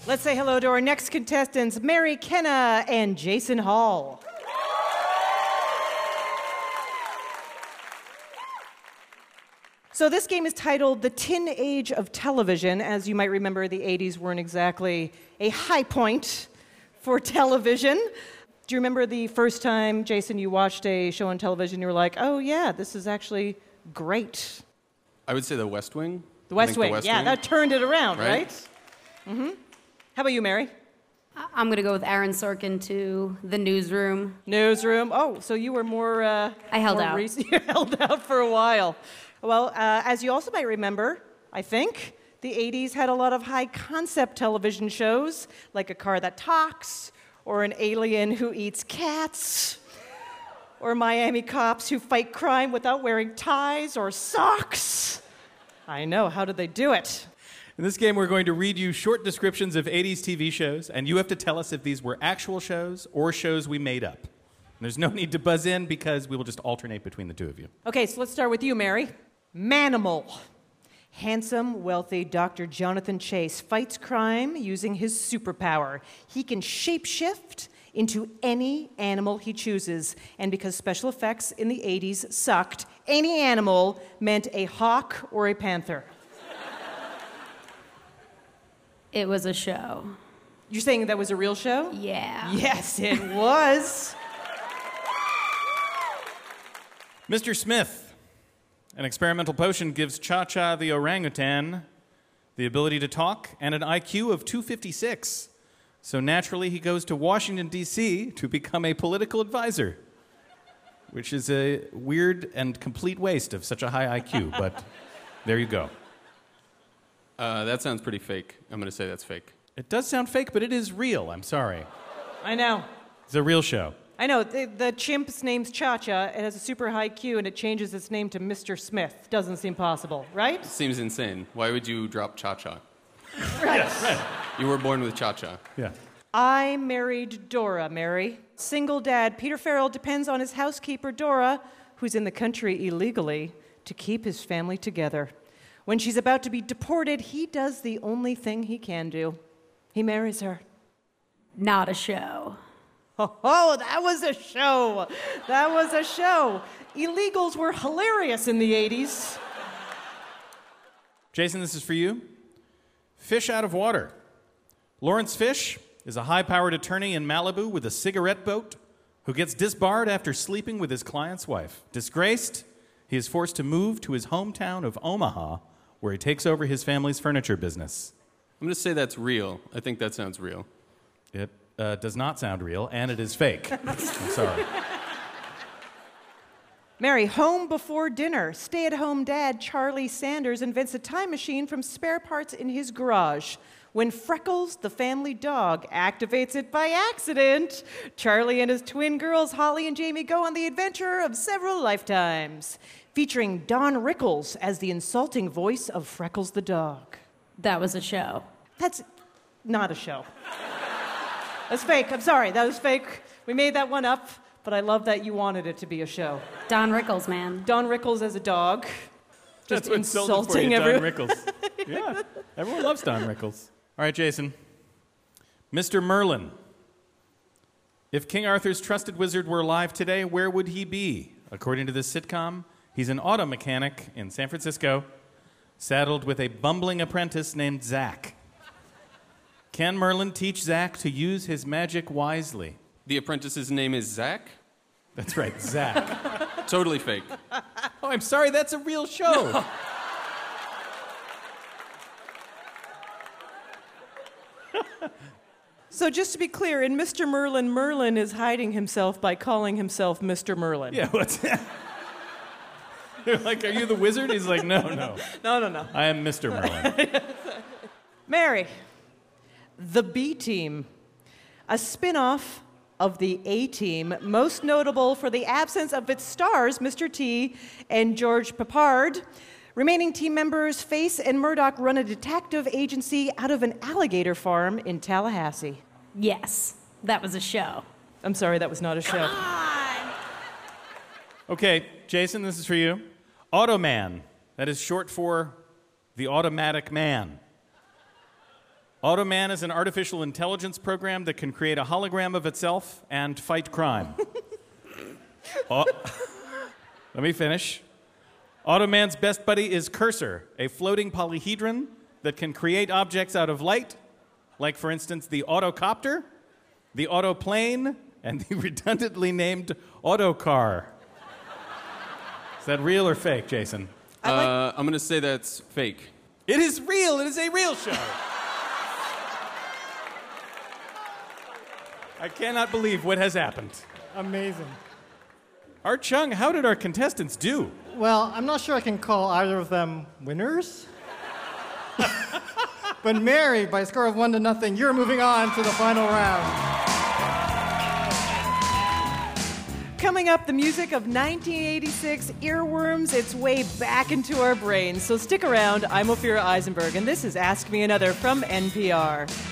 Let's say hello to our next contestants, Mary Kenna and Jason Hall. So this game is titled The Tin Age of Television. As you might remember, the 80s weren't exactly a high point for television. Do you remember the first time, Jason, you watched a show on television, you were like, oh yeah, this is actually great? I would say The West Wing. The West Wing, yeah, that turned it around, right? Mm-hmm. How about you, Mary? I'm going to go with Aaron Sorkin to The Newsroom. Newsroom. Oh, so you were more... I held more out. You held out for a while. Well, as you also might remember, I think, the 80s had a lot of high-concept television shows, like A Car That Talks, or An Alien Who Eats Cats, or Miami Cops Who Fight Crime Without Wearing Ties or Socks. I know, how did they do it? In this game, we're going to read you short descriptions of 80s TV shows, and you have to tell us if these were actual shows or shows we made up. And there's no need to buzz in because we will just alternate between the two of you. Okay, so let's start with you, Mary. Manimal. Handsome, wealthy Dr. Jonathan Chase fights crime using his superpower. He can shapeshift into any animal he chooses. And because special effects in the 80s sucked, any animal meant a hawk or a panther. It was a show. You're saying that was a real show? Yeah. Yes, it was. Mr. Smith. An experimental potion gives Cha-Cha the orangutan the ability to talk and an IQ of 256. So naturally, he goes to Washington, D.C. to become a political advisor, which is a weird and complete waste of such a high IQ, but there you go. That sounds pretty fake. I'm going to say that's fake. It does sound fake, but it is real. I'm sorry. I know. It's a real show. I know. The chimp's name's Cha-Cha. It has a super high Q, and it changes its name to Mr. Smith. Doesn't seem possible, right? Seems insane. Why would you drop Cha-Cha? Right. Yeah, right. You were born with Cha-Cha. Yeah. I married Dora, Mary. Single dad Peter Farrell depends on his housekeeper, Dora, who's in the country illegally, to keep his family together. When she's about to be deported, he does the only thing he can do. He marries her. Not a show. Oh, that was a show. That was a show. Illegals were hilarious in the 80s. Jason, this is for you. Fish out of water. Lawrence Fish is a high-powered attorney in Malibu with a cigarette boat who gets disbarred after sleeping with his client's wife. Disgraced, he is forced to move to his hometown of Omaha, where he takes over his family's furniture business. I'm going to say that's real. I think that sounds real. It does not sound real, and it is fake. I'm sorry. Mary, home before dinner. Stay-at-home dad Charlie Sanders invents a time machine from spare parts in his garage. When Freckles, the family dog, activates it by accident, Charlie and his twin girls, Holly and Jamie, go on the adventure of several lifetimes, featuring Don Rickles as the insulting voice of Freckles the dog. That was a show. That's not a show. That's fake. I'm sorry. That was fake. We made that one up, but I love that you wanted it to be a show. Don Rickles, man. Don Rickles as a dog. Just That's what sold it for insulting you, Don everyone. Rickles. Yeah, everyone loves Don Rickles. All right, Jason. Mr. Merlin. If King Arthur's trusted wizard were alive today, where would he be? According to this sitcom, he's an auto mechanic in San Francisco, saddled with a bumbling apprentice named Zach. Can Merlin teach Zach to use his magic wisely? The apprentice's name is Zach? That's right, Zach. Totally fake. Oh, I'm sorry, that's a real show. No. So just to be clear, in Mr. Merlin, Merlin is hiding himself by calling himself Mr. Merlin. Yeah, what's that? They're like, are you the wizard? He's like, no. No. I am Mr. Merlin. Mary, The B-Team, a spin-off of the A-Team, most notable for the absence of its stars, Mr. T and George Peppard. Remaining team members, Face and Murdoch run a detective agency out of an alligator farm in Tallahassee. Yes, that was a show. I'm sorry, that was not a show. Okay, Jason, this is for you. Automan. That is short for the automatic man. Automan is an artificial intelligence program that can create a hologram of itself and fight crime. Let me finish. Automan's best buddy is Cursor, a floating polyhedron that can create objects out of light, like, for instance, the autocopter, the autoplane, and the redundantly named autocar. Is that real or fake, Jason? I'm going to say that's fake. It is real. It is a real show. I cannot believe what has happened. Amazing. Art Chung, how did our contestants do? Well, I'm not sure I can call either of them winners. But Mary, by a score of 1-0, you're moving on to the final round. Coming up, the music of 1986 earworms its way back into our brains. So stick around. I'm Ophira Eisenberg, and this is Ask Me Another from NPR.